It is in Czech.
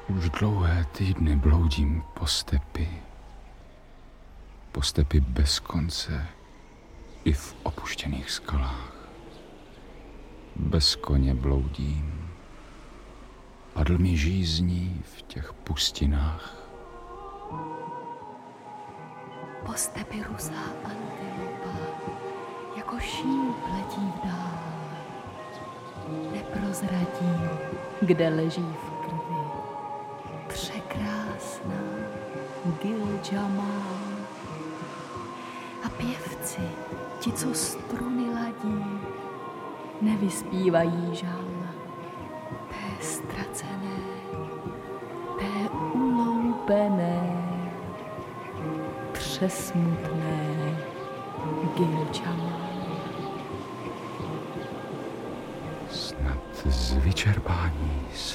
Už dlouhé týdny bloudím po stepi bez konce i v opuštěných skalách. Bez koně bloudím, padl mi žízní v těch pustinách. Po stepi rusá antilopa, jako šíp letí v dál. Neprozradím, kde leží v krvi překrásná Giljamal. A pěvci, ti, co struny ladí, nevyspívají žal té ztracené, té uloupené, přesmutné Giljamal. Snad z vyčerpání se